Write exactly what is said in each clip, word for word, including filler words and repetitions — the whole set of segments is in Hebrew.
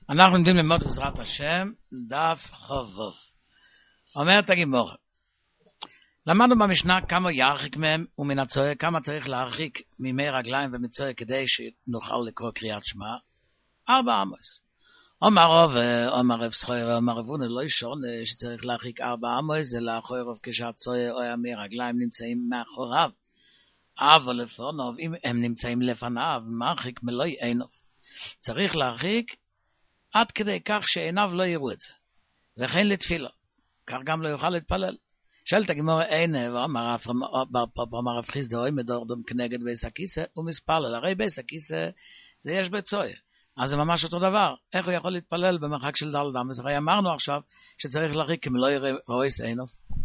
אנחנו עומדים ללמוד בעזרת השם דף חובוב. אומרת הגימורה, למדנו במשנה כמה ירחיק מהם ומן הצועה, כמה צריך להרחיק ממי רגליים ומצועה כדי שנוכל לקרוא קריאת שמע. ארבע אמוס. אומר רוב, אומר רב סחויר, אומר רבונה, לא ישון שצריך להרחיק ארבע אמוס, זה לאחורי רוב כשהצועה או המי רגליים נמצאים מאחוריו. אבל לפניו, אם הם נמצאים לפניו, מרחיק מלוי עיניו. צריך להרחיק עד כדי כך שעיניו לא יראו את זה. וכן לתפילה. כך גם לא יוכל להתפלל. שאלת הגמורה עיניו, אמר רב חיסדא, אוי מדורדם כנגד בייס הכיסא, ומספלל. הרי בייס הכיסא זה יש בצועה. אז זה ממש אותו דבר. איך הוא יכול להתפלל במרחק של דל דמס? הרי אמרנו עכשיו שצריך להרחיק אם לא יראו את עיניו.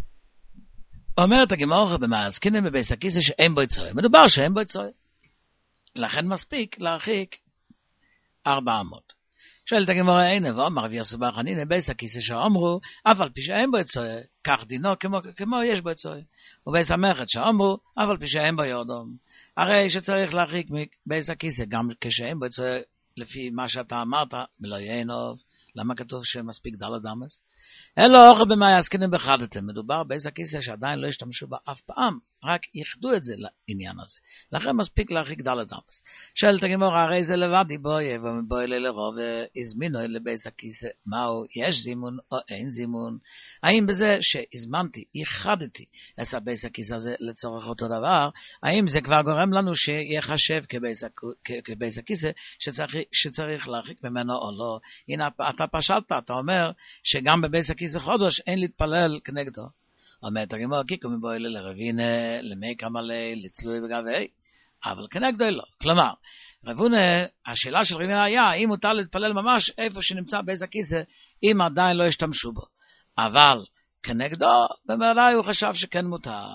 אומרת הגמורה במעסקינן בבייס הכיסא שאין בו צועה. מדובר שאין בו צועה. לכן מספיק להרחיק ארבע אמות. שואלת הגמורה עיניו, ואומר רב יוסף בר חנינא בייס הכיסא שאומרו, אף על פי שאין בו צועה, כך דינו כמו, כמו יש בו צועה. ובייס המלכות שאומרו, אף על פי שאין בו יורדום. הרי שצריך להרחיק מבייס הכיסא, גם כשאין בו צועה, לפי מה שאתה אמרת, מלא יענוב. למה כתוב שמספיק דלת אמס? אלא אוכל במה עסקינן בחדתם. מדובר בייס הכיסא שעדיין לא השתמשו בה אף פעם, רק ייחדו את זה לעניין הזה. לכן מספיק להרחיק דלת אמס. שואלת הגמורה, הרי זה לבד יבואי, ומבואי לרוב, הזמינו לבייס הכיסא, מהו, יש זימון או אין זימון? האם בזה שהזמנתי, ייחדתי את הבייס הכיסא הזה לצורך אותו דבר, האם זה כבר גורם לנו שיחשב כבייס הכיסא שצריך, שצריך להרחיק ממנו או לא? הנה, אתה פשטת, אתה אומר שגם בבייס הכיסא חודש אין להתפלל כנגדו. אומרת הגמורה, קיקו מבואי לרבינה, למי כמלי, לצלוי בגבי, אבל כנגדו לא. כלומר, רבונה, השאלה של רבינה היה, האם מותר להתפלל ממש איפה שנמצא בייס הכיסא, אם עדיין לא השתמשו בו. אבל כנגדו, במראה הוא חשב שכן מותר.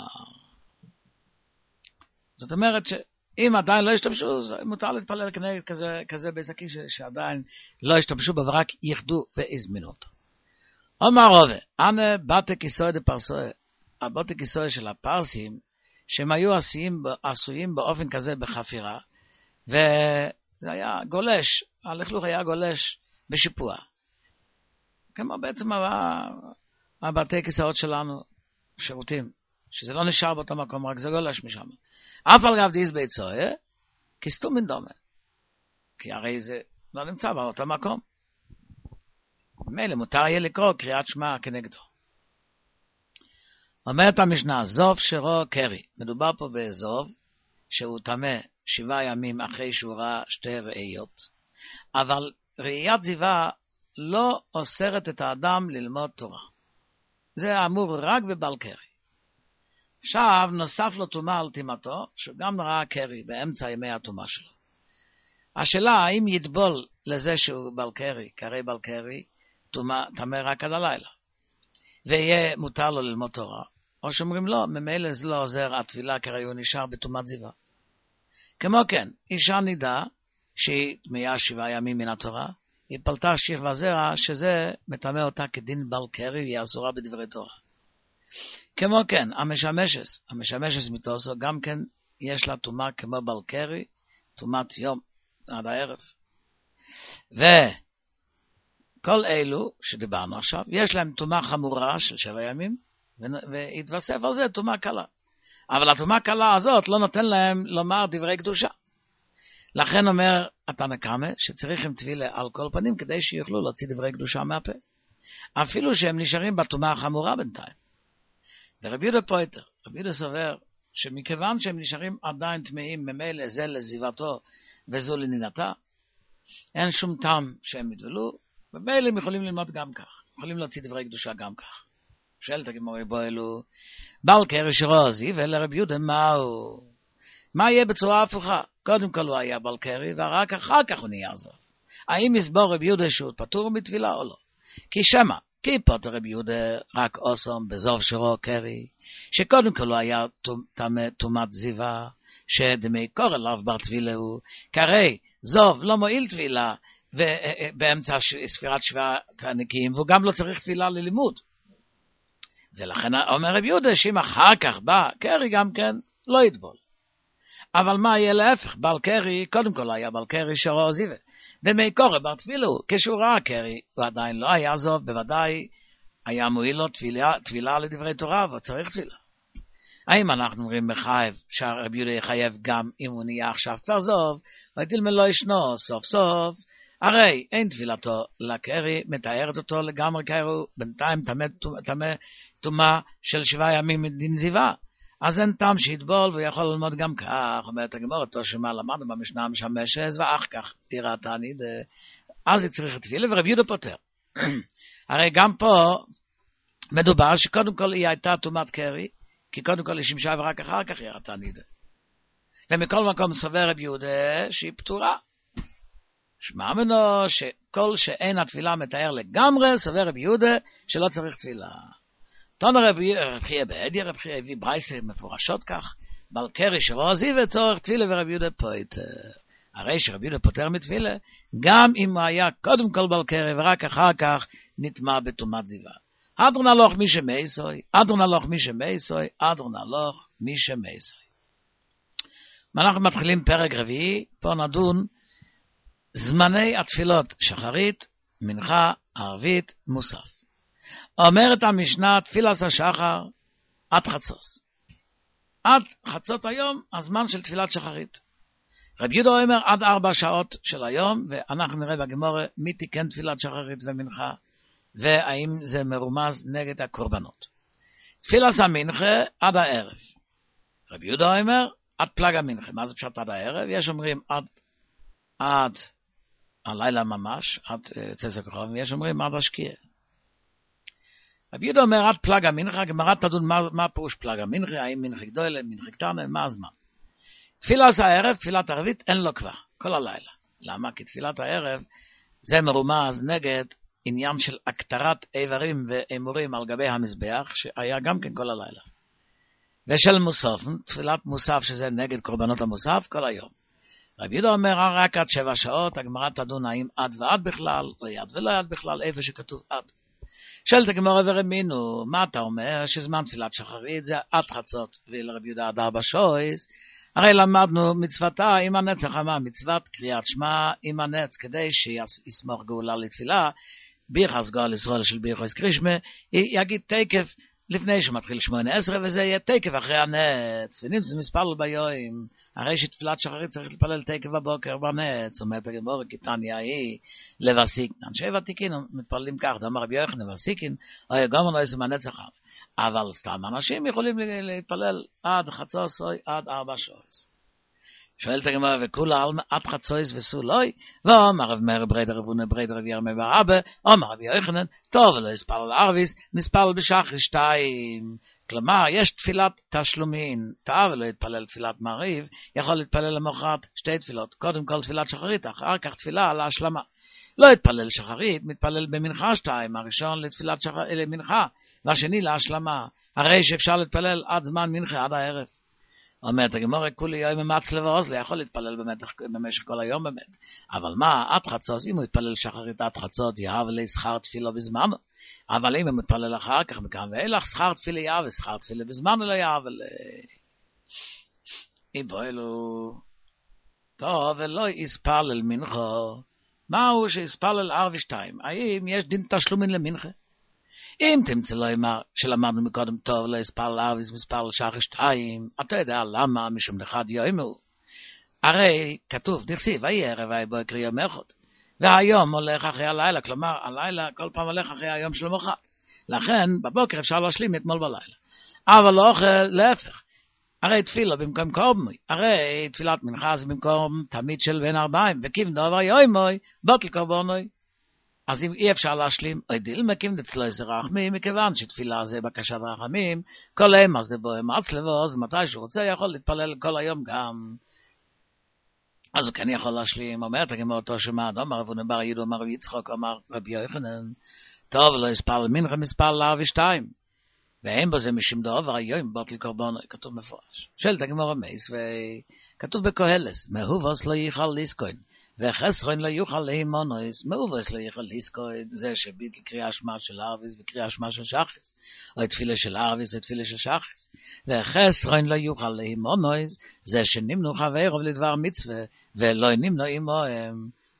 זאת אומרת שאם עדיין לא השתמשו, מותר להתפלל כנגד כזה, כזה בייס הכיסא שעדיין לא השתמשו בו, ורק ייחדו והזמינו אותו. אומר רובה, אנה בתי כיסוי דה פרסוי, הבתי כיסוי של הפרסים, שהם היו עשויים, עשויים באופן כזה בחפירה, וזה היה גולש, הלכלוך היה גולש בשיפוע. כמו בעצם הבתי כיסאות שלנו, שירותים, שזה לא נשאר באותו מקום, רק זה גולש משם. אף על גב דיס ביצוי, כסתום מן דומה, כי הרי זה לא נמצא באותו מקום. מילא מותר יהיה לקרוא קריאת שמע כנגדו. אומרת המשנה, זוב שרו קרי. מדובר פה בזוב שהוא טמא שבעה ימים אחרי שהוא ראה שתי ראיות, אבל ראיית זיווה לא אוסרת את האדם ללמוד תורה. זה אמור רק בבל קרי. עכשיו נוסף לו טומאה על טומאתו, שגם ראה קרי באמצע ימי הטומאה שלו. השאלה האם יטבול לזה שהוא בל קרי, קרי בל קרי, טמא רק עד הלילה, ויהיה מותר לו ללמוד תורה, או שאומרים לו, ממילא זה לא עוזר, התפילה כרי הוא נשאר בטומאת זיווה. כמו כן, אישה נידה שהיא טמאה שבעה ימים מן התורה, היא פלטה שכבה זרע, שזה מטמא אותה כדין בל קרי, והיא אסורה בדברי תורה. כמו כן, המשמשס, המשמשס מתוסו, גם כן יש לה טומאה כמו בל קרי, טומאת יום עד הערב. ו... כל אלו שדיברנו עכשיו, יש להם טומאה חמורה של שבע ימים, והתווסף על זה טומאה קלה. אבל הטומאה קלה הזאת לא נותן להם לומר דברי קדושה. לכן אומר התנא קמא שצריך עם טבילה על כל פנים, כדי שיוכלו להוציא דברי קדושה מהפה. אפילו שהם נשארים בטומאה החמורה בינתיים. ורבי יהודה פויטר, רבי יהודה סובר, שמכיוון שהם נשארים עדיין טמאים, ממילא זה לזיוותו וזו לנינתה, אין שום טעם שהם יטבלו, ובאלה הם יכולים ללמוד גם כך, יכולים להוציא דברי קדושה גם כך. שואלת הגמורה בו אלו, בל קרי שרו עזיב, ולרבי יהודה מהו? מה יהיה בצורה הפוכה? קודם כל הוא היה בל קרי, ורק אחר כך הוא נהיה עזוב. האם יסבור רבי יהודה שהוא פטור מתפילה או לא? כי שמה, כי פוטר רבי יהודה רק אוסום בזוב שרו קרי, שקודם כל הוא היה טומאת זיווה, שדמי קורא לאו בר תפילה הוא, כרי זוב לא מועיל תפילה, ובאמצע ספירת שבעת הנקיים, והוא גם לא צריך תפילה ללימוד. ולכן אומר רבי יהודה, שאם אחר כך בא קרי גם כן, לא יטבול. אבל מה יהיה להפך? בל קרי, קודם כל היה בל קרי שרו עזיבה. דמי קורא בר תפילו, כשהוא ראה קרי, הוא עדיין לא היה זוב, בוודאי היה מועיל לו תפילה, תפילה לדברי תורה, והוא צריך תפילה. האם אנחנו אומרים מחייב, שהרבי יהודה יחייב גם אם הוא נהיה עכשיו כבר זוב, ותלמד לא ישנו סוף סוף, הרי אין תפילתו לקרי, מתארת אותו לגמרי קרי, בינתיים תמה תומה של שבעה ימים מדין זיווה. אז אין טעם שיטבול, והוא יכול ללמוד גם כך, אומרת הגמרא, אותו שמה למדנו במשנה משמשת, ואח כך תראה תענית, אז היא צריכה תפילה, ורבי יהודה פותר. הרי גם פה מדובר שקודם כל היא הייתה תומת קרי, כי קודם כל היא שימשה ורק אחר כך היא ראתה נידה. ומכל מקום סובר רבי יהודה שהיא פטורה. שמע ממנו שכל שאין התפילה מתאר לגמרי, סובר רבי יהודה שלא צריך תפילה. תנו רבי חייא בעדיה, רבי חייא הביא ברייסה מפורשות כך, בל קרי שבו עזיב וצורך תפילה ורבי יהודה פוטר. הרי שרבי יהודה פוטר מתפילה, גם אם הוא היה קודם כל בל קרי ורק אחר כך נטמע בתומת זיווה. אדרון הלוך מי שמייסוי, אדרון הלוך מי שמייסוי, אדרון הלוך מי שמייסוי. אנחנו מתחילים פרק רביעי, פה נדון זמני התפילות שחרית, מנחה, ערבית, מוסף. אומרת המשנה, תפילת השחר עד חצוס. עד חצות היום, הזמן של תפילת שחרית. רבי יהודה אומר עד ארבע שעות של היום, ואנחנו נראה בגמרא מי תיקן תפילת שחרית ומנחה, והאם זה מרומז נגד הקורבנות. תפילת המנחה עד הערב. רבי יהודה אומר עד פלג המנחה. מה זה פשוט עד הערב? יש אומרים עד, עד הלילה ממש, עד צאת הכוכבים, יש אומרים עד השקיעה. רבי יהודה אומר עד פלג המנחה, הגמרא תדון מה, מה פירוש פלג המנחה, האם מנחה גדולה, מנחה קטנה, מה הזמן. תפילת הערב, תפילת ערבית, אין לו כבר, כל הלילה. למה? כי תפילת הערב זה מרומז נגד עניין של הקטרת איברים ואמורים על גבי המזבח, שהיה גם כן כל הלילה. ושל מוסף, תפילת מוסף שזה נגד קורבנות המוסף, כל היום. רבי יהודה אומר רק עד שבע שעות, הגמרא תדון האם עד ועד בכלל, או יד ולא יד בכלל, איפה שכתוב עד. שאלת הגמרא ורמינו, מה אתה אומר? שזמן תפילת שחרית זה עד חצות, ולרבי יהודה עד ארבע שויס. הרי למדנו מצוותה עם הנץ החמה, מצוות קריאת שמע עם הנץ, כדי שיסמוך גאולה לתפילה, ביחס גאל ישראל של ביחס קרישמה, יגיד תקף לפני שמתחיל שמונה עשרה, וזה יהיה תקף אחרי הנץ, ונמצא מספל ביום, הרי שתפילת שחרית צריך לפלל תקף בבוקר בנץ, אומרת הגמרא, כתניא היא לבסיקין, אנשי ותיקין מתפללים כך, דאמר רבי יוחנן לבסיקין, או יגמר לא יסום הנץ אחר, אבל סתם אנשים יכולים להתפלל עד חצוס או עד ארבע שעות. שואלת הגמרא, וכולה עד חצויס וסולוי, ואומר רב מאיר בריידר רבונה בריידר רב ירמיה בר אבא, אומר רבי יוחנן, טוב ולא יספל על ערביס, נספל בשחר שתיים. כלומר, יש תפילת תשלומין, טעה ולא יתפלל תפילת מעריב, יכול להתפלל למחרת שתי תפילות, קודם כל תפילת שחרית, אחר כך תפילה על ההשלמה. לא יתפלל שחרית, מתפלל במנחה שתיים, הראשון לתפילת שחר... למנחה, והשני להשלמה, הרי שאפשר להתפלל עד זמן מנחה, עד הערב. אומרת הגמרא, כולי יום מצלב ואוזלה, יכול להתפלל במשך כל היום באמת. אבל מה, עד חצות, אם הוא יתפלל שחרית עד חצות, יהב לי שכר תפילה בזמן. אבל אם הוא מתפלל אחר כך, מכאן ואילך, שכר תפילה יהב, ושכר תפילה בזמן לא יהב. איבו אלו, טוב, ולא יספלל מנחו. מהו שיספלל ערבי שתיים? האם יש דין תשלומין למנחה? אם תמצא לו אמר שלמדנו מקודם טוב לא יספל ארביס מספל שחר שתיים, אתה יודע למה משום אחד יוימו. הרי כתוב, דכסיב, ויהי ערב ויהי בוקר יום אחד, והיום הולך אחרי הלילה, כלומר הלילה כל פעם הולך אחרי היום של המחרת. לכן בבוקר אפשר להשלים אתמול בלילה. אבל לא אוכל להפך. הרי תפילה במקום קורבנוי, הרי תפילת מנחה זה במקום תמיד של בין ארבעים, וכיוון דבר יוימוי, בוטל קורבנוי. אז אם אי אפשר להשלים, עדיל מקים דצלו איזה רחמים, מכיוון שתפילה זה בקשת רחמים, כל הם אז דבו הם עצלבו, אז מתי שהוא רוצה יכול להתפלל כל היום גם. אז הוא כן יכול להשלים, אומרת הגמרא אותו שמע, אמר רב בר יהודה, אמר רב יצחק, אמר רבי יוחנן, טוב לא יספל מנחה מספל לערבי שתיים, ואין בזה משום דבר, היום בוטל קורבנוי, כתוב מפורש. שואלת הגמרא מייס, וכתוב בקהלס, מהובוס לא יוכל לזכות, וחסרון לא יוכל להימונוס, מאובוס לא יוכל לזכות, זה שביטל קריאה שמע של ערביס וקריאה שמע של שחס, או תפילה של ערביס או תפילה של שחס. וחסרון לא יוכל להימונוס, זה שנמנו חברו לדבר מצווה, ולא נמנו עמהם,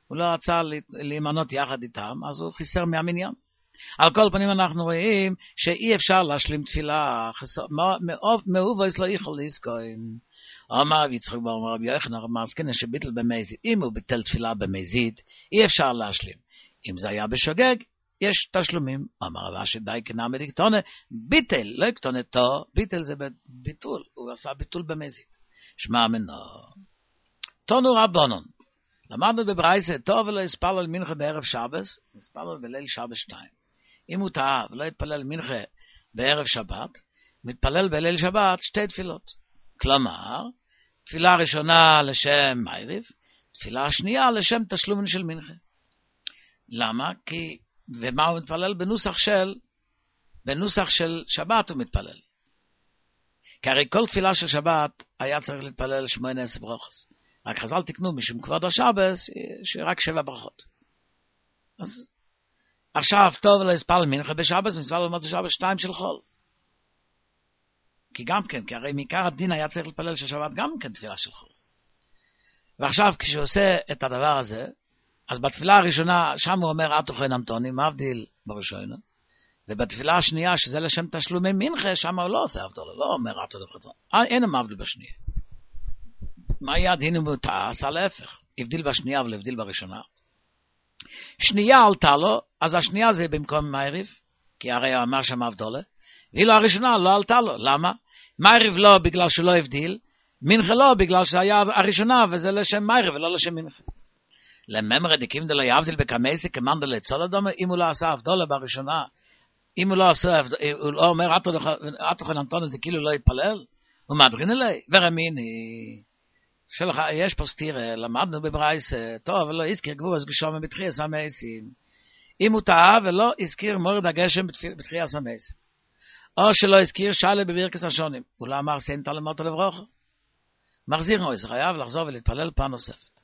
הוא לא רצה להימנות יחד איתם, אז הוא חיסר מהמניין. על כל פנים אנחנו רואים שאי אפשר להשלים תפילה, מאובויס לא יכול לזכוין. אמר יצחק בר רבי יוחנן מסכנה שביטל במזיד, אם הוא ביטל תפילה במזיד, אי אפשר להשלים. אם זה היה בשוגג, יש תשלומים. אמר רבא שדי כנעמד קטונה, ביטל, לא קטונה תו, ביטל זה ביטול, הוא עשה ביטול במזיד. שמע מנו. תונו רבונון, למדנו בברייסה, טוב ולא יספלל מנחה בערב שבס, יספלל בליל שבס שתיים. אם הוא טעה ולא יתפלל מנחה בערב שבת, מתפלל בליל שבת שתי תפילות. כלומר, תפילה ראשונה לשם מייריב, תפילה שנייה לשם תשלומן של מנחה. למה? כי, ומה הוא מתפלל? בנוסח של, בנוסח של שבת הוא מתפלל. כי הרי כל תפילה של שבת היה צריך להתפלל שמונה עשרה ברוכות. רק חז"ל תקנו משום כבוד השבס, שרק שבע ברכות. אז עכשיו טוב לא יספלל מנחה בשבס, מספלל למוצא שבס שתיים של חול. כי גם כן, כי הרי מעיקר הדין היה צריך להתפלל של שבת גם כן תפילה של חול. ועכשיו כשהוא עושה את הדבר הזה, אז בתפילה הראשונה, שם הוא אומר, עתו חן אמתוני, מבדיל בראשונה, ובתפילה השנייה, שזה לשם תשלומי מנחה, שם הוא לא עושה הבדלה, לא אומר עתו דחתון. אין מבדיל בשנייה. מה יד הנה מוטעה? עשה להפך. הבדיל בשנייה אבל הבדיל בראשונה. שנייה עלתה לו, אז השנייה זה במקום מייריב, כי הרי הוא אמר שם הבדלה, ואילו הראשונה לא עלתה לו. למה? מייריב לא בגלל שלא הבדיל, מנחה לא בגלל שהיה הראשונה, וזה לשם מייריב ולא לשם מנחה. לממרה דקים דלא יבדיל בקמייסי כמאן דלא צול אדומה, אם הוא לא עשה הבדלה בראשונה, אם הוא לא עשה, הוא לא אומר עתו חן אמתוני, זה כאילו לא יתפלל, הוא מדרין אלי, ורמיני. שלך, יש פה סתירה, למדנו בברייס, טוב, ולא הזכיר גבור, אז גשום בתחייה סמייסים. אם הוא טעה ולא הזכיר מורד הגשם בתחייה סמייסים. או שלא הזכיר שאלה בברכת השונים. הוא לא אמר סיינת למות לברוך. מחזיר נוי, זה חייב לחזור ולהתפלל פעם נוספת.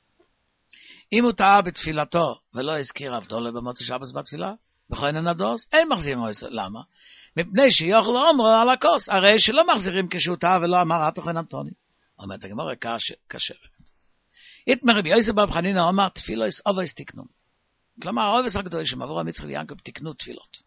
אם הוא טעה בתפילתו ולא הזכיר הבדלה במוצא שבס בתפילה, בכהן הנדוס, אין מחזיר נוי. למה? מפני שיוכל אומרו על הכוס, הרי שלא מחזירים כשהוא טעה ולא אמר עתו חן אמתוני. אומרת הגמרא קשה. איתמר רבי יוסף בר חנינא אומר תפילוס אובויס תקנו. כלומר האובויס הקדושים עבור המצרי יעקב תקנו תפילות.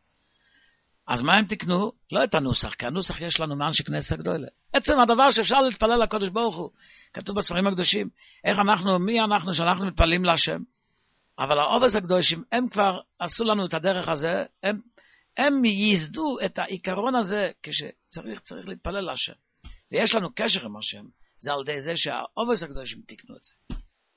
אז מה הם תקנו? לא את הנוסח, כי הנוסח יש לנו מאנשי כנסת הגדולה. עצם הדבר שאפשר להתפלל לקדוש ברוך הוא, כתוב בספרים הקדושים, איך אנחנו, מי אנחנו שאנחנו מתפללים להשם. אבל האובויס הקדושים הם כבר עשו לנו את הדרך הזה, הם, הם ייסדו את העיקרון הזה כשצריך צריך להתפלל להשם. ויש לנו קשר עם השם. זה על די זה שהאובויס הקדושים תקנו את זה.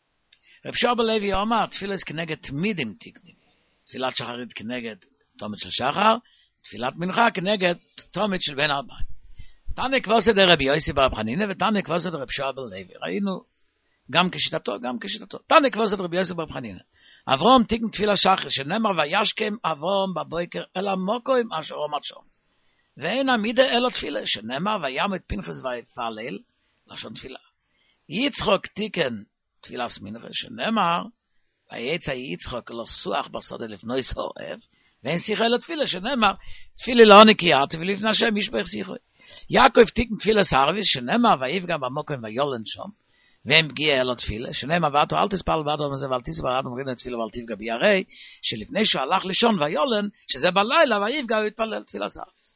רב שובל לוי אומר, תפילת כנגד תמידים תקנים. תפילת שחרית כנגד תומת של שחר, תפילת מנחה כנגד תומת של בן ארבעים. תנא כבוסת רבי יוסי בר חנינא ותנא כבוסת רב שובל לוי. ראינו גם כשיטתו, גם כשיטתו. תנא כבוסת רבי יוסי בר חנינא. אברהם תקן תפילה שחר, שנאמר וישכם אברהם בבוקר אל המוקוים אשר עומד שם. ואין עמידה אלא תפילה, שנאמר וימת פנחס ויפלל, לשון תפילה. יצחוק תיקן תפילה סמינכה, שנאמר, ויצא יצחוק לא סוח בסודה לפני סורף, ואין שיחה אלא תפילה, שנאמר, תפילה לא נקייה, תפילה לפני השם ישבח שיחה. יעקב תיקן תפילה סרוויס, שנאמר, ויפגע במוקם ויולן שם, והם פגיע אלא תפילה, שנאמר, ואתו אל תספל באדום הזה, ואל תספל אדם מרינה תפילה, ואל תפגע בי, הרי שלפני שהוא הלך לישון ויולן, שזה בלילה, ויפגע ויתפלל תפילה סרוויס.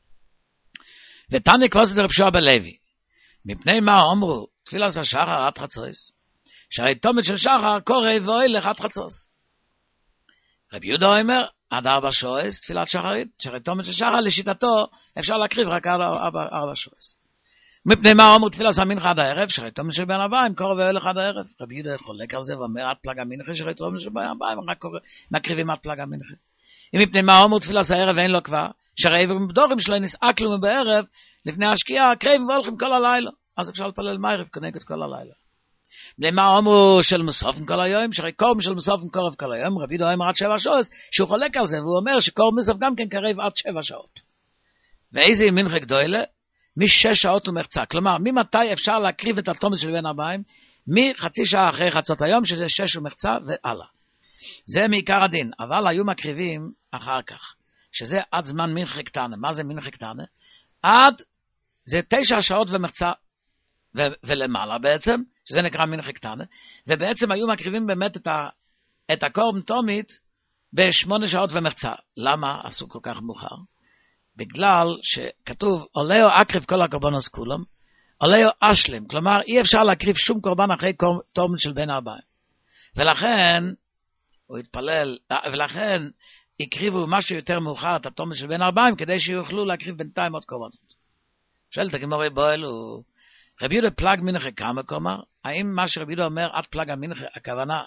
ותנא כבוסת רב שובל לוי, מפני מה אמרו תפילת השחר עד חצות, שהרי תומת של שחר קורא והולך עד חצות. רב יהודה אומר עד ארבע שעות תפילת שחרית, שהרי תומת של שחר לשיטתו אפשר להקריב רק עד ארבע שעות. מפני מה אמרו תפילת המנחה עד הערב, שהרי תומת של בן ארבעים קורא והולך עד הערב. רב יהודה חולק על זה ואומר עד פלג המנחה, שהרי תומת של בן ארבעים רק מקריבים עד פלג המנחה. מפני מה אמרו תפילת הערב אין לו כבר, שהרי בדורים שלו נסעקלו בערב לפני השקיעה, קרבים והולכים כל הלילה. אז אפשר לפלל מייריב כנגד כל הלילה. למה אמרו של מסופן כל היום, שהרי קורם של מסופן קורב כל היום, רבי יהודה אומר עד שבע שעות, שהוא חולק על זה, והוא אומר שקורם מסוף גם כן קרב עד שבע שעות. ואיזה מנחה גדולה? משש שעות ומחצה. כלומר, ממתי אפשר להקריב את התומת של בן ארבעים? מחצי שעה אחרי חצות היום, שזה שש ומחצה והלאה. זה מעיקר הדין, אבל היו מקריבים אחר כך, שזה עד זמן מנחה קטנה. מה זה מנחה קטנה? עד, זה תשע שעות ומחצה ו- ולמעלה בעצם, שזה נקרא מנחה קטנה, ובעצם היו מקריבים באמת את, ה- את הקורבן תומית בשמונה שעות ומחצה. למה עשו כל כך מאוחר? בגלל שכתוב, עולהו אקריב כל הקורבנות כולם, עולהו אשלם, כלומר אי אפשר להקריב שום קורבן אחרי תורמן של בין הארבעים. ולכן, הוא התפלל, ולכן הקריבו משהו יותר מאוחר את התורמן של בין הארבעים, כדי שיוכלו להקריב בינתיים עוד קורבנות. שואלת הגמרא באלו, רבי יהודה פלג מנחה כמה כלומר, האם מה שרבי יהודה אומר עד פלג המנחה, הכוונה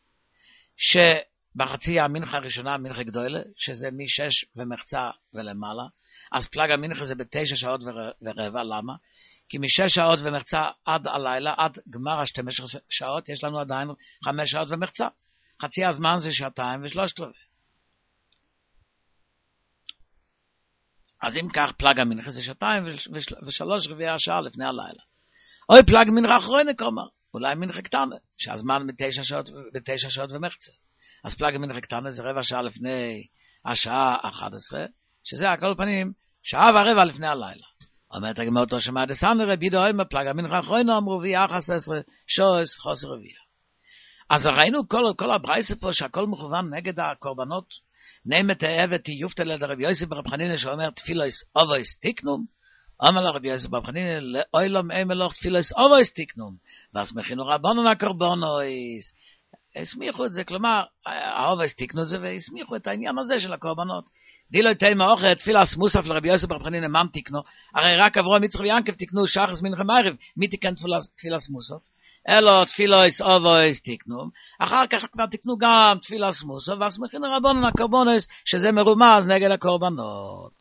שבחצי המנחה הראשונה, המנחה גדולה, שזה משש ומחצה ולמעלה, אז פלג המנחה זה בתשע שעות ורבע, למה? כי משש שעות ומחצה עד הלילה, עד גמר השתים עשרה שעות, יש לנו עדיין חמש שעות ומחצה. חצי הזמן זה שעתיים ושלושת רבעי. אז אם כך פלג המנחה זה שעתיים ושלוש רבעי השעה לפני הלילה. אוי פלג מנחה אחרונה כלומר, אולי מנחה קטנה, שהזמן בתשע שעות, בתשע שעות ומחצה. אז פלג מנחה קטנה זה רבע שעה לפני השעה אחת עשרה, שזה הכל פנים שעה ורבע לפני הלילה. אומרת הגמרא אותו שמע דסן רבי יהודה אומר פלג המנחה אחרונה אמרו רביע אחת עשרה שוס חוסר רביע. אז ראינו כל, כל הברייסה פה שהכל מכוון נגד הקורבנות. נעמת העבד יופתא לרבי יוסף ברב חנינא שאומר תפילוס אובויס תיקנום. אמר לרבי יוסף ברב חנינא לאוילום אמלוך תפילוס אובויס תיקנום. ואז מכינו רבנן הקורבנויס. הסמיכו את זה, כלומר האובויס תיקנו את זה והסמיכו את העניין הזה של הקורבנות. דילו תימה אוכל תפילס מוסף לרבי יוסף ברב חנינא מן תיקנו. הרי רק אברהם יצחק ויעקב תיקנו שחרס מנחה מערב. מי תיקן תפילס מוסף? אלו תפילוס אובויס תיקנו, אחר כך כבר תיקנו גם תפילס מוסף, ואז מכין רבנן הקורבנויס, שזה מרומז נגד הקורבנות.